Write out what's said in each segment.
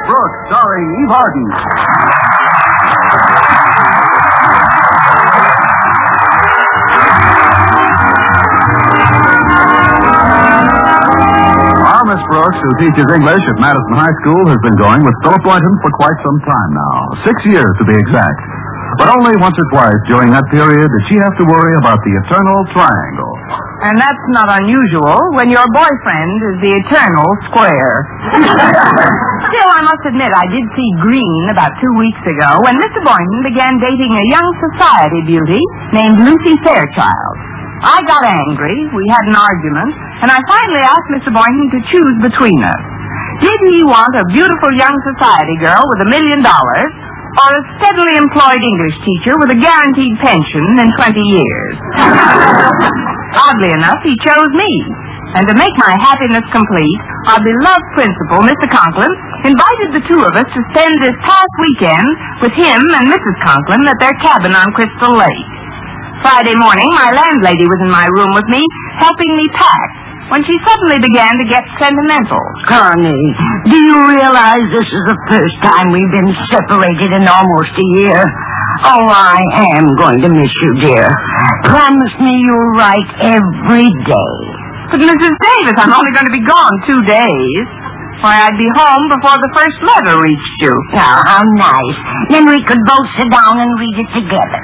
Brooks, starring Eve Arden. Our Miss Brooks, who teaches English at Madison High School, has been going with Philip Boynton for quite some time now. 6 years, to be exact. But only once or twice during that period did she have to worry about the eternal triangle. And that's not unusual when your boyfriend is the eternal square. Still, I must admit, I did see green about 2 weeks ago when Mr. Boynton began dating a young society beauty named Lucy Fairchild. I got angry, we had an argument, and I finally asked Mr. Boynton to choose between us. Did he want a beautiful young society girl with $1 million, or a steadily employed English teacher with a guaranteed pension in 20 years? Oddly enough, he chose me. And to make my happiness complete, our beloved principal, Mr. Conklin, invited the two of us to spend this past weekend with him and Mrs. Conklin at their cabin on Crystal Lake. Friday morning, my landlady was in my room with me, helping me pack, when she suddenly began to get sentimental. Connie, do you realize this is the first time we've been separated in almost a year? Oh, I am going to miss you, dear. Promise me you'll write every day. But, Mrs. Davis, I'm only going to be gone 2 days. Why, I'd be home before the first letter reached you. Oh, how nice. Then we could both sit down and read it together.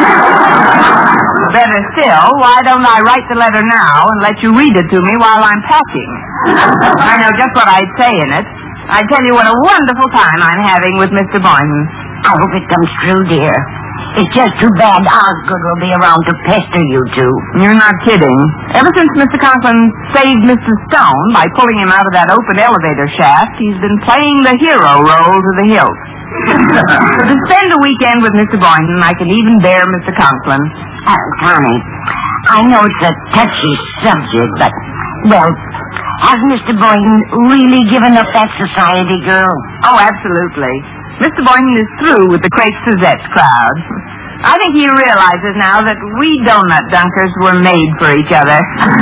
Better still, why don't I write the letter now and let you read it to me while I'm packing? I know just what I'd say in it. I'd tell you what a wonderful time I'm having with Mr. Boynton. I hope it comes true, dear. It's just too bad Osgood will be around to pester you two. You're not kidding. Ever since Mr. Conklin saved Mr. Stone by pulling him out of that open elevator shaft, he's been playing the hero role to the hilt. To spend a weekend with Mr. Boynton, I can even bear Mr. Conklin. Connie, I know it's a touchy subject, but, well, has Mr. Boynton really given up that society girl? Oh, absolutely. Mr. Boynton is through with the Crepe Suzette crowd. I think he realizes now that we donut dunkers were made for each other.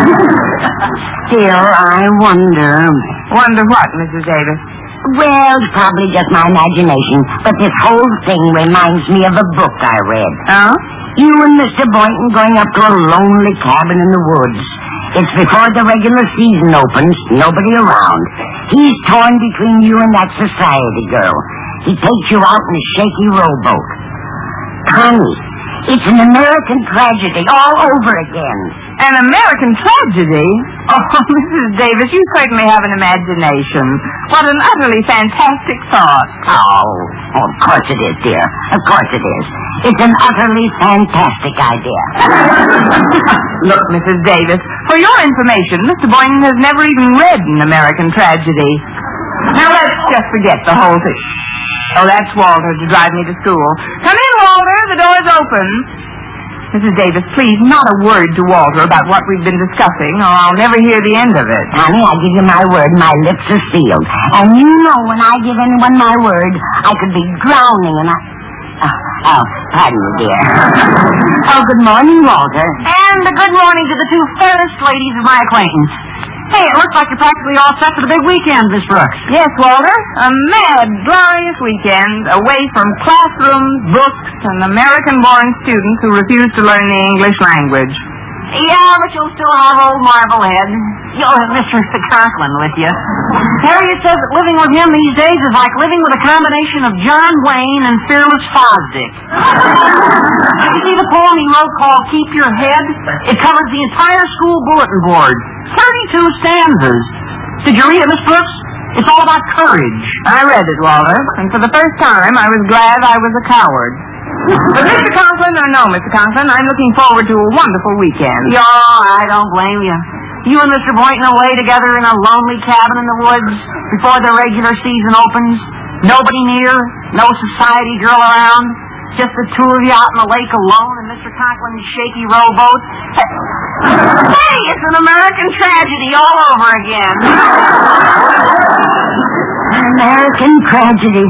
Still, I wonder... Wonder what, Mrs. Davis? Well, it's probably just my imagination, but this whole thing reminds me of a book I read. Oh? You and Mr. Boynton going up to a lonely cabin in the woods. It's before the regular season opens, nobody around. He's torn between you and that society girl. He takes you out in a shaky rowboat. Connie, it's an American tragedy all over again. An American tragedy? Oh, Mrs. Davis, you certainly have an imagination. What an utterly fantastic thought. Oh, of course it is, dear. Of course it is. It's an utterly fantastic idea. Look, Mrs. Davis, for your information, Mr. Boynton has never even read an American tragedy. Now let's just forget the whole thing. Oh, that's Walter to drive me to school. Come in, Walter. The door's open. Mrs. Davis, please, not a word to Walter about what we've been discussing, or I'll never hear the end of it. Honey, I give you my word, my lips are sealed. And you know when I give anyone my word, I could be drowning and pardon me, dear. Oh, good morning, Walter. And a good morning to the two fairest ladies of my acquaintance. Hey, it looks like you're practically all set for the big weekend, Miss Brooks. Yes, Walter. A mad, glorious weekend away from classrooms, books, and American-born students who refuse to learn the English language. Yeah, but you'll still have old Marblehead. You'll have Mr. Conklin with you. Harriet says that living with him these days is like living with a combination of John Wayne and Fearless Fosdick. Did you see the poem he wrote called Keep Your Head? It covers the entire school bulletin board. 32 stanzas. Did you read it, Miss Brooks? It's all about courage. I read it, Walter, and for the first time I was glad I was a coward. But Mr. Conklin, or no, Mr. Conklin, I'm looking forward to a wonderful weekend. Yeah, I don't blame you. You and Mr. Boynton away together in a lonely cabin in the woods before the regular season opens. Nobody near, no society girl around. Just the two of you out in the lake alone in Mr. Conklin's shaky rowboat. Hey, it's an American tragedy all over again. American tragedy.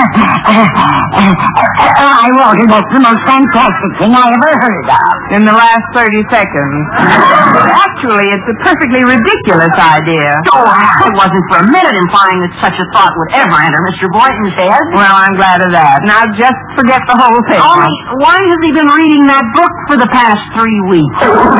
I wrote it. That's the most fantastic thing I ever heard of. In the last 30 seconds. Actually, it's a perfectly ridiculous idea. Oh, I wasn't for a minute implying that such a thought would ever enter Mr. Boynton's head. Well, I'm glad of that. Now just forget the whole thing. Only, why has he been reading that book for the past 3 weeks?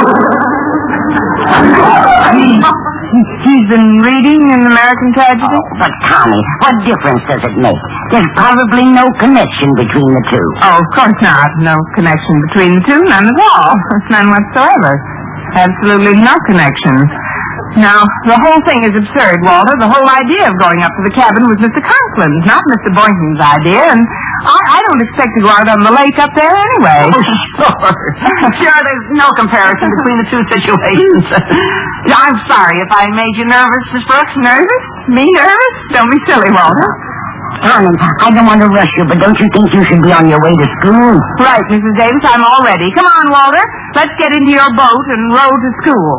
He's been reading an American Tragedy? Oh, but, Connie, what difference does it make? There's probably no connection between the two. Oh, of course not. No connection between the two. None at all. None whatsoever. Absolutely no connection. Now, the whole thing is absurd, Walter. The whole idea of going up to the cabin was Mr. Conklin's, not Mr. Boynton's idea, and I don't expect to go out on the lake up there anyway. Oh, sure. Sure, there's no comparison between the two situations. I'm sorry if I made you nervous, Miss Brooks. Nervous? Me nervous? Don't be silly, Walter. Connie, I don't want to rush you, but don't you think you should be on your way to school? Right, Mrs. Davis, I'm all ready. Come on, Walter. Let's get into your boat and row to school.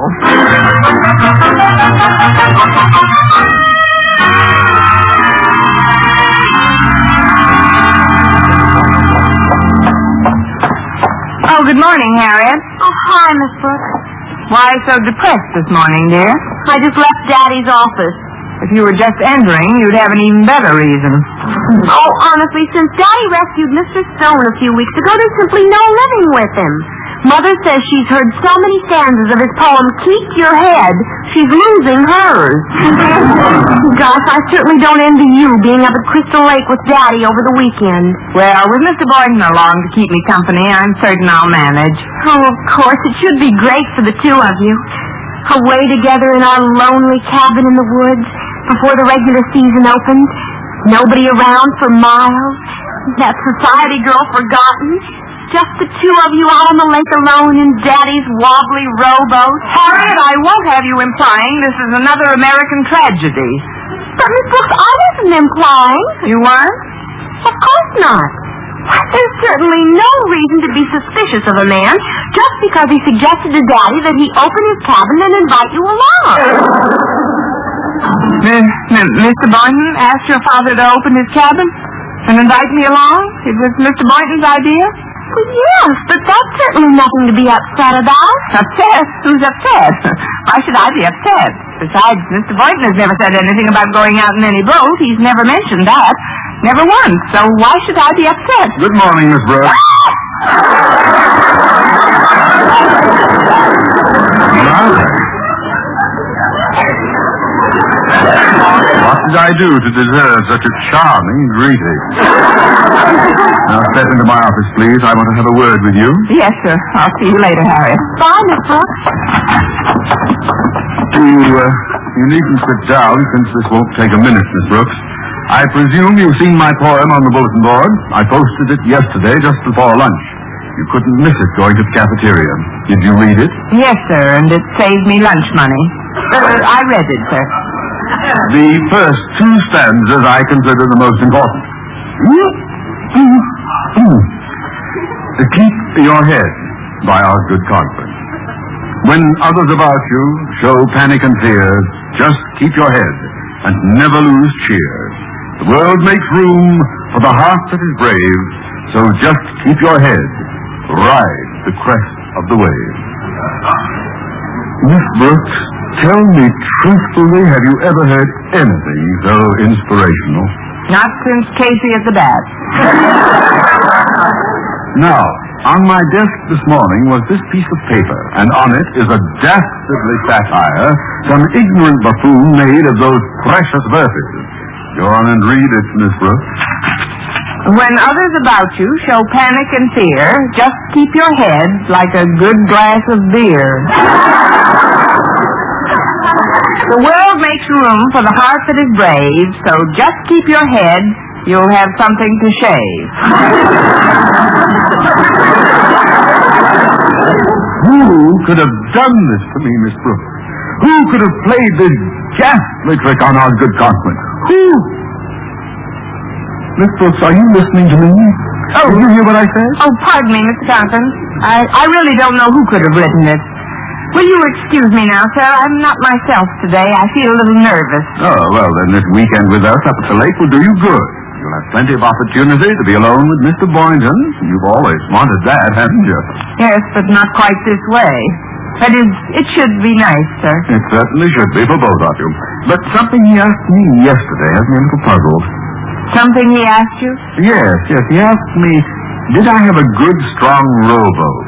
Oh, good morning, Harriet. Oh, hi, Miss Brooks. Why so depressed this morning, dear? I just left Daddy's office. If you were just entering, you'd have an even better reason. Oh, honestly, since Daddy rescued Mr. Stone a few weeks ago, there's simply no living with him. Mother says she's heard so many stanzas of his poem, Keep Your Head, she's losing hers. Gosh, I certainly don't envy you being up at Crystal Lake with Daddy over the weekend. Well, with Mr. Boynton along to keep me company, I'm certain I'll manage. Oh, of course, it should be great for the two of you. Away together in our lonely cabin in the woods before the regular season opens. Nobody around for miles. That society girl forgotten. Just the two of you out on the lake alone in Daddy's wobbly rowboat. Harriet, I won't have you implying this is another American tragedy. But, Miss Brooks, I wasn't implying. You weren't? Of course not. There's certainly no reason to be suspicious of a man just because he suggested to Daddy that he open his cabin and invite you along. Mr. Boynton asked your father to open his cabin and invite me along? Is this Mr. Boynton's idea? Well, yes, but that's certainly nothing to be upset about. Upset? Who's upset? Why should I be upset? Besides, Mr. Boynton has never said anything about going out in any boat. He's never mentioned that. Never once. So why should I be upset? Good morning, Miss Brooks. What did I do to deserve such a charming greeting? Now step into my office, please. I want to have a word with you. Yes, sir. I'll see you later, Harriet. Bye, Miss Brooks. You needn't sit down since this won't take a minute, Miss Brooks. I presume you've seen my poem on the bulletin board. I posted it yesterday just before lunch. You couldn't miss it going to the cafeteria. Did you read it? Yes, sir, and it saved me lunch money. I read it, sir. The first two stanzas I consider the most important. Keep your head by Osgood Conkling. When others about you show panic and fear, just keep your head and never lose cheer. The world makes room for the heart that is brave, so just keep your head. Ride the crest of the wave. Miss Brooks, tell me truthfully, have you ever heard anything so inspirational? Not since Casey at the bat. Now, on my desk this morning was this piece of paper, and on it is a dastardly satire some ignorant buffoon made of those precious verses. Go on and read it, Miss Brooks. When others about you show panic and fear, just keep your head like a good glass of beer. The world makes room for the heart that is brave, so just keep your head. You'll have something to shave. Who could have done this to me, Miss Brooks? Who could have played this ghastly trick on Osgood Conkling? Who? Miss Brooks, are you listening to me? Oh, did you hear what I said? Oh, pardon me, Mr. Conklin. I really don't know who could have written this. Will you excuse me now, sir? I'm not myself today. I feel a little nervous. Oh, well, then this weekend with us up at the lake will do you good. You'll have plenty of opportunity to be alone with Mr. Boynton. You've always wanted that, haven't you? Yes, but not quite this way. That is, it should be nice, sir. It certainly should be for both of you. But something he asked me yesterday has me a little puzzled. Something he asked you? Yes. He asked me, did I have a good, strong rowboat?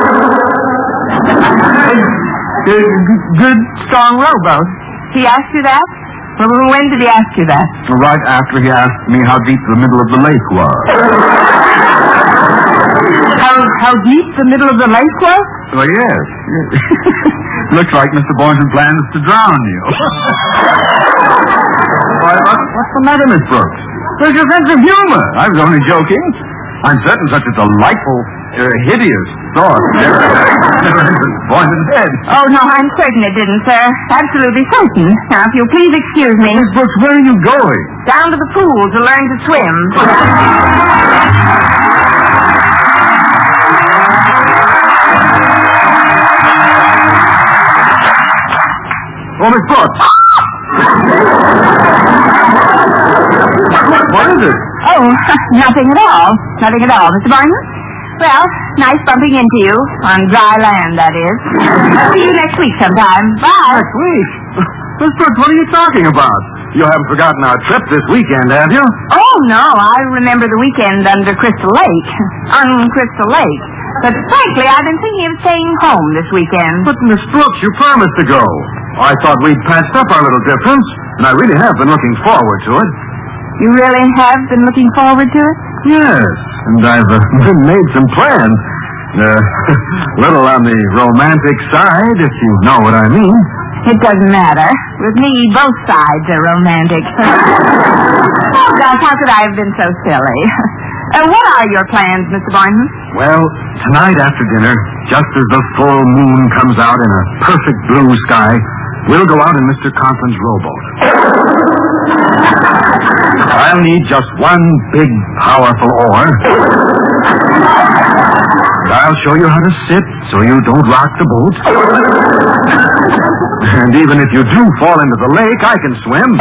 Good, strong rowboat. He asked you that? Well, when did he ask you that? Right after he asked me how deep the middle of the lake was. How deep the middle of the lake was? Well, yes. Looks like Mr. Boynton plans to drown you. Why, what's the matter, Miss Brooks? Where's your sense of humor? I was only joking. I'm certain such a delightful, hideous thought never entered Boynton's head. Oh, no, I'm certain it didn't, sir. Absolutely certain. Now, if you'll please excuse me. Miss Brooks, where are you going? Down to the pool to learn to swim. Oh, Miss Brooks. What is it? Oh, nothing at all. Nothing at all, Mr. Boynton. Well, nice bumping into you. On dry land, that is. See you next week sometime. Bye. Next week? Miss Brooks, what are you talking about? You haven't forgotten our trip this weekend, have you? Oh, no. I remember the weekend under Crystal Lake. On Crystal Lake. But frankly, I've been thinking of staying home this weekend. But, Miss Brooks, you promised to go. I thought we'd patched up our little difference, and I really have been looking forward to it. You really have been looking forward to it? Yes, and I've made some plans. Little on the romantic side, if you know what I mean. It doesn't matter. With me, both sides are romantic. Oh, gosh, how could I have been so silly? What are your plans, Mr. Boynton? Well, tonight after dinner, just as the full moon comes out in a perfect blue sky, we'll go out in Mr. Conklin's rowboat. I'll need just one big, powerful oar. And I'll show you how to sit so you don't rock the boat. And even if you do fall into the lake, I can swim.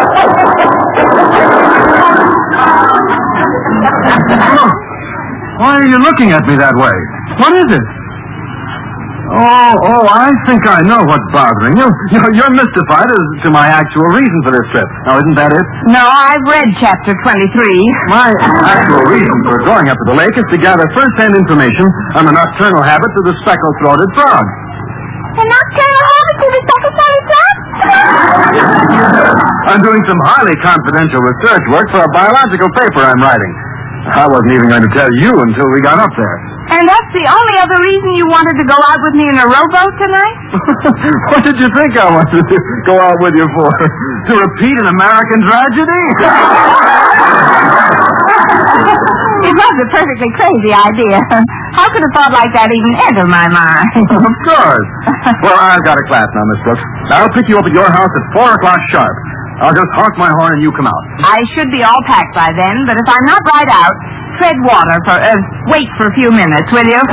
Why are you looking at me that way? What is it? Oh, I think I know what's bothering you. You're mystified as to my actual reason for this trip. Now, isn't that it? No, I've read chapter 23. My actual reason for going up to the lake is to gather first-hand information on the nocturnal habits of the speckled-throated frog. The nocturnal habits of the speckled-throated frog? I'm doing some highly confidential research work for a biological paper I'm writing. I wasn't even going to tell you until we got up there. And that's the only other reason you wanted to go out with me in a rowboat tonight? What did you think I wanted to go out with you for? To repeat an American tragedy? It was a perfectly crazy idea. How could a thought like that even enter my mind? Of course. Well, I've got a class now, Miss Brooks. I'll pick you up at your house at 4 o'clock sharp. I'll just honk my horn and you come out. I should be all packed by then, but if I'm not right out, tread water for, wait for a few minutes, will you?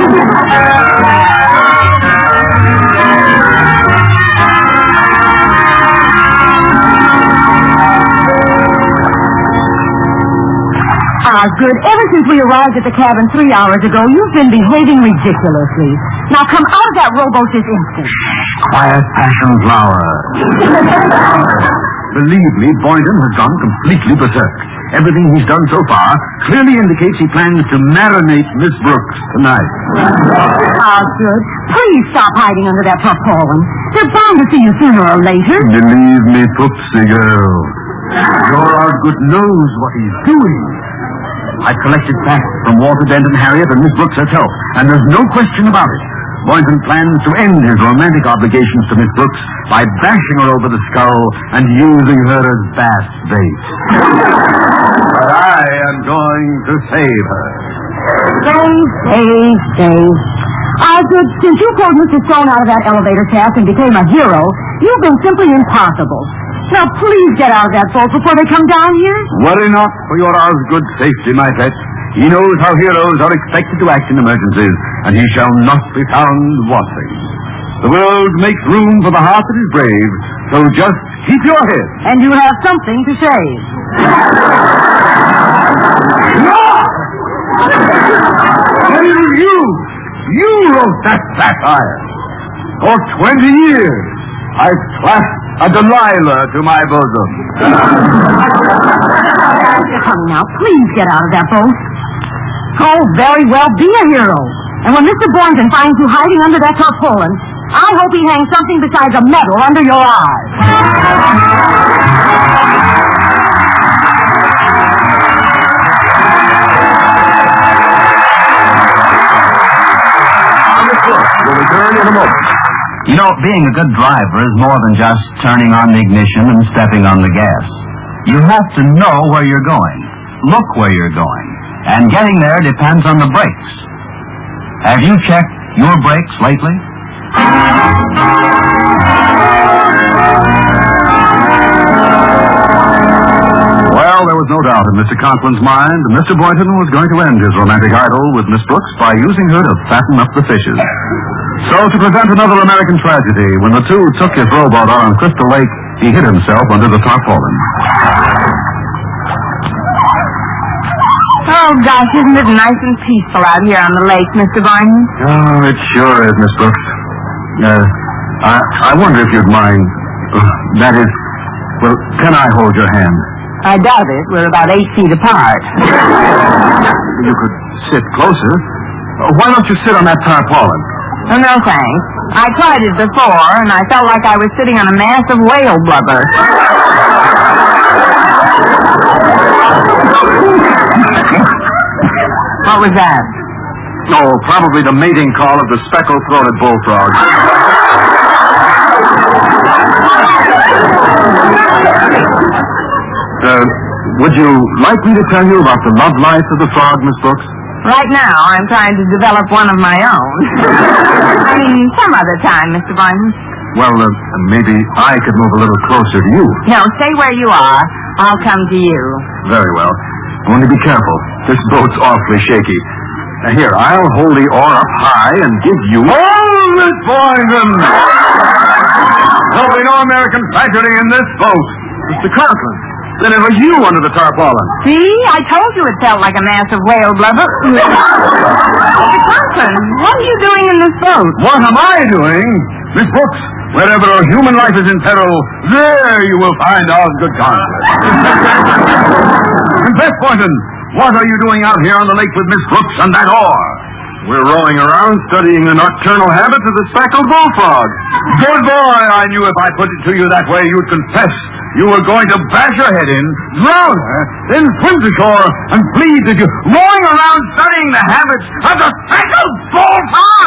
Osgood, ever since we arrived at the cabin 3 hours ago, you've been behaving ridiculously. Now come out of that rowboat this instant. Quiet, passion flower. Believe me, Boynton has gone completely berserk. Everything he's done so far clearly indicates he plans to marinate Miss Brooks tonight. Osgood, please stop hiding under that tarpaulin. They're bound to see you sooner or later. Believe me, Poopsie girl. Your Osgood knows what he's doing. I've collected facts from Walter Dent and Harriet and Miss Brooks herself, and there's no question about it. Boynton plans to end his romantic obligations to Miss Brooks by bashing her over the skull and using her as bass bait. But I am going to save her. Save. Osgood, since you pulled Mr. Stone out of that elevator shaft and became a hero, you've been simply impossible. Now, please get out of that boat before they come down here. Worry not for your Osgood's safety, my pet. He knows how heroes are expected to act in emergencies, and he shall not be found wanting. The world makes room for the heart that is brave. So just keep your head. And you have something to say. No! And it was you. You wrote that satire. For 20 years, I've clasped a Delilah to my bosom. Come now, please get out of that boat. Oh, very well, be a hero. And when Mr. Boynton finds you hiding under that tarpaulin, I hope he hangs something besides a medal under your eyes. We'll return in a moment. You know, being a good driver is more than just turning on the ignition and stepping on the gas. You have to know where you're going, look where you're going, and getting there depends on the brakes. Have you checked your brakes lately? Well, there was no doubt in Mr. Conklin's mind that Mr. Boynton was going to end his romantic idyll with Miss Brooks by using her to fatten up the fishes. So, to prevent another American tragedy, when the two took his rowboat out on Crystal Lake, he hid himself under the tarpaulin. Oh, gosh, isn't it nice and peaceful out here on the lake, Mr. Boynton? Oh, it sure is, Miss Brooks. I wonder if you'd mind. That is, well, can I hold your hand? I doubt it. We're about 8 feet apart. You could sit closer. Why don't you sit on that tarpaulin? Oh, no, thanks. I tried it before, and I felt like I was sitting on a mass of whale blubber. What was that? Oh, probably the mating call of the speckled-throated bullfrog. Would you like me to tell you about the love life of the frog, Miss Brooks? Right now, I'm trying to develop one of my own. I mean, some other time, Mr. Boynton. Well, maybe I could move a little closer to you. No, stay where you are. I'll come to you. Very well. Only be careful. This boat's awfully shaky. Here, I'll hold the oar up high and give you... Hold it, Boynton! There'll be no American tragedy in this boat. Mr. Conklin, then it was you under the tarpaulin. See? I told you it felt like a mass of whale blubber. Mr. Conklin, what are you doing in this boat? What am I doing? Miss Brooks, wherever a human life is in peril, there you will find our good conscience. And Beth Boynton, what are you doing out here on the lake with Miss Brooks and that oar? We're rowing around studying the nocturnal habits of the speckled bullfrog. Good boy, I knew if I put it to you that way, you'd confess you were going to bash your head in, drown her, then swim to shore and plead that you rowing around studying the habits of the speckled bullfrog.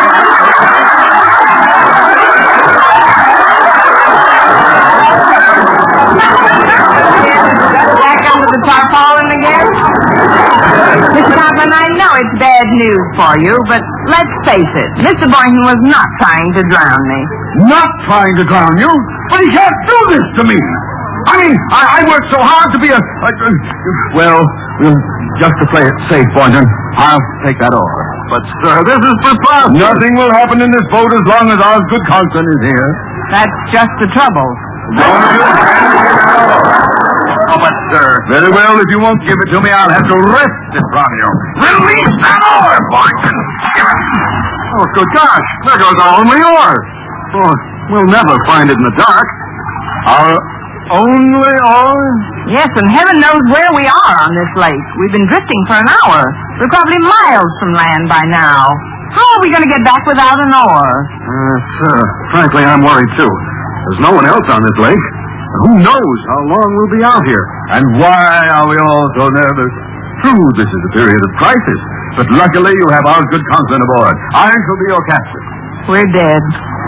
Back under the tarpaulin again? Mr. Conklin, I know it's bad news for you, but let's face it, Mr. Boynton was not trying to drown me. Not trying to drown you? But he can't do this to me. I mean, I worked so hard to be well, just to play it safe, Boynton, I'll take that oar. But, sir, this is preposterous. Nothing will happen in this boat as long as Osgood Conklin is here. That's just the trouble. Oh, but, sir, very well, if you won't give it to me, I'll have to wrest it from you. Release that oar, Boynton. Oh, good gosh, there goes our only oar. Oh, we'll never find it in the dark. Our only oar? Yes, and heaven knows where we are on this lake. We've been drifting for an hour. We're probably miles from land by now. How are we going to get back without an oar? Sir, frankly, I'm worried, too. There's no one else on this lake. Who knows how long we'll be out here? And why are we all so nervous? True, this is a period of crisis, but luckily you have Osgood Conklin aboard. I shall be your captain. We're dead.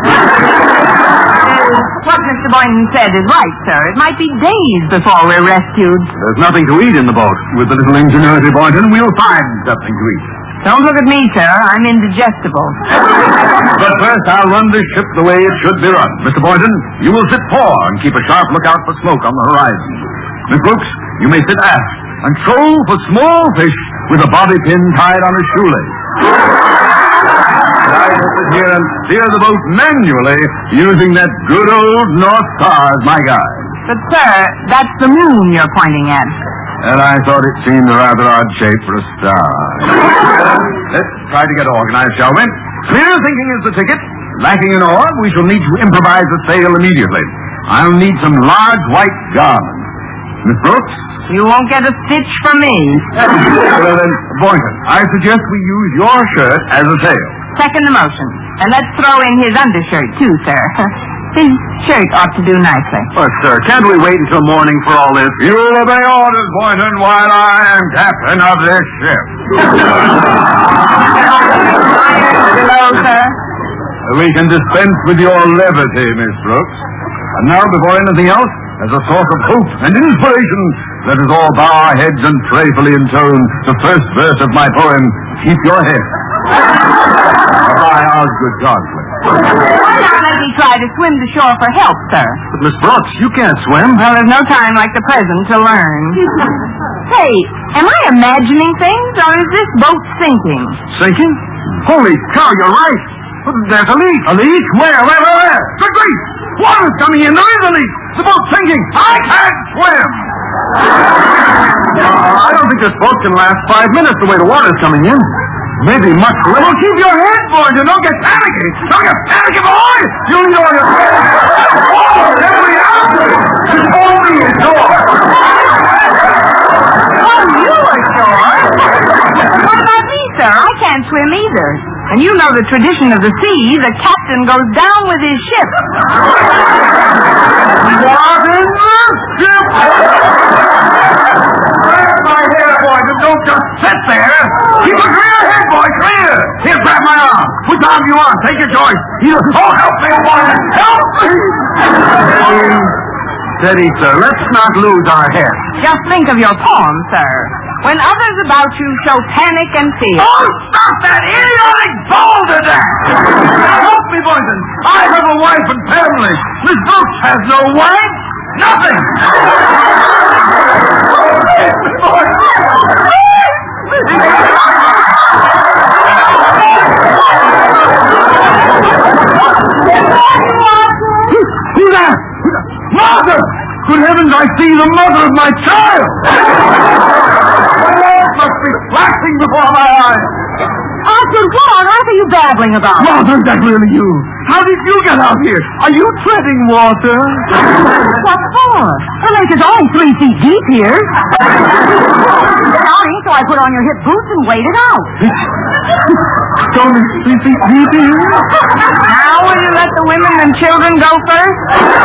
What Mr. Boynton said is right, sir. It might be days before we're rescued. There's nothing to eat in the boat. With a little ingenuity, Boynton, we'll find something to eat. Don't look at me, sir. I'm indigestible. But first, I'll run this ship the way it should be run. Mr. Boynton, you will sit fore and keep a sharp lookout for smoke on the horizon. Miss Brooks, you may sit aft and troll for small fish with a bobby pin tied on a shoelace. I have to here and steer the boat manually using that good old North Star as my guide. But, sir, that's the moon you're pointing at. And I thought it seemed a rather odd shape for a star. Let's try to get organized, shall we? Clear thinking is the ticket. Lacking an oar, we shall need to improvise a sail immediately. I'll need some large white garments. Miss Brooks? You won't get a stitch from me. Well, then, Boynton, I suggest we use your shirt as a sail. Second the motion. And let's throw in his undershirt, too, sir. His shirt ought to do nicely. But, sir, can't we wait until morning for all this? You will obey orders, Boynton, while I am captain of this ship. Hello, sir. We can dispense with your levity, Miss Brooks. And now, before anything else, as a source of hope and inspiration, let us all bow our heads and prayerfully intone the first verse of my poem, Keep Your Head. By our good Godfrey. Why not let me try to swim to shore for help, sir? But, Miss Brooks, you can't swim. Well, there's no time like the present to learn. Hey, am I imagining things, or is this boat sinking? Sinking? Holy cow, you're right. There's a leak. A leak? Where? Good grief! Water's coming in. There is a leak. The boat's sinking. I can't swim. I don't think this boat can last 5 minutes the way the water's coming in. Maybe much less. Well, keep your head, boy. Don't get panicky. Don't get panicky, boy. You need all your head. Oh, every answer. It's only a door. Oh, you are sure? What about me, sir? I can't swim either. And you know the tradition of the sea. The captain goes down with his ship. What in the ship? Grab my hair, boy. Don't just sit there. Keep a clear head, boy. Clear. Here, grab my arm. Which arm do you want? Take your choice. Either. Oh, help me, boy. Help me. Steady, sir. Let's not lose our head. Just think of your poem, sir. When others about you show panic and fear. Oh, stop that idiotic balderdash! Help me, Boynton. I have a wife and family. Miss Brooks has no wife. Nothing. Who's that? Mother! Good heavens, I see the mother of my child! Must be flashing before my eyes. Arthur, what on earth are you babbling about? Mother, is that really you? How did you get out here? Are you treading water? What for? The lake is only 3 feet deep here. Sorry, so I put on your hip boots and waded out. It's only 3 feet deep here? Now will you let the women and children go first?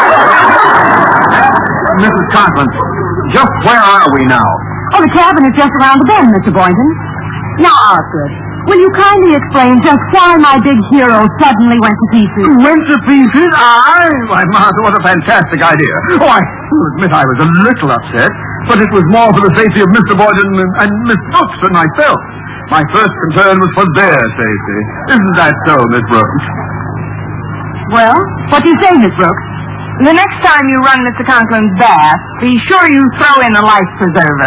Mrs. Conklin, just where are we now? Oh, the cabin is just around the bend, Mr. Boynton. Now, Arthur, will you kindly explain just why my big hero suddenly went to pieces? Went to pieces? Why, Martha, what a fantastic idea. Oh, I will admit I was a little upset, but it was more for the safety of Mr. Boynton and Miss Brooks and myself. My first concern was for their safety. Isn't that so, Miss Brooks? Well, what do you say, Miss Brooks? The next time you run Mr. Conklin's bath, be sure you throw in a life preserver.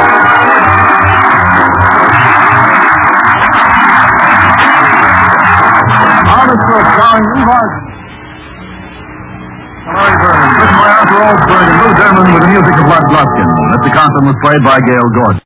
Honest Brooks, starring Levi. Larry Vernon, written by Arthur Alsberg and Lou Derman with the music of Bud Gluskin. Mr. Conklin was played by Gail Gordon.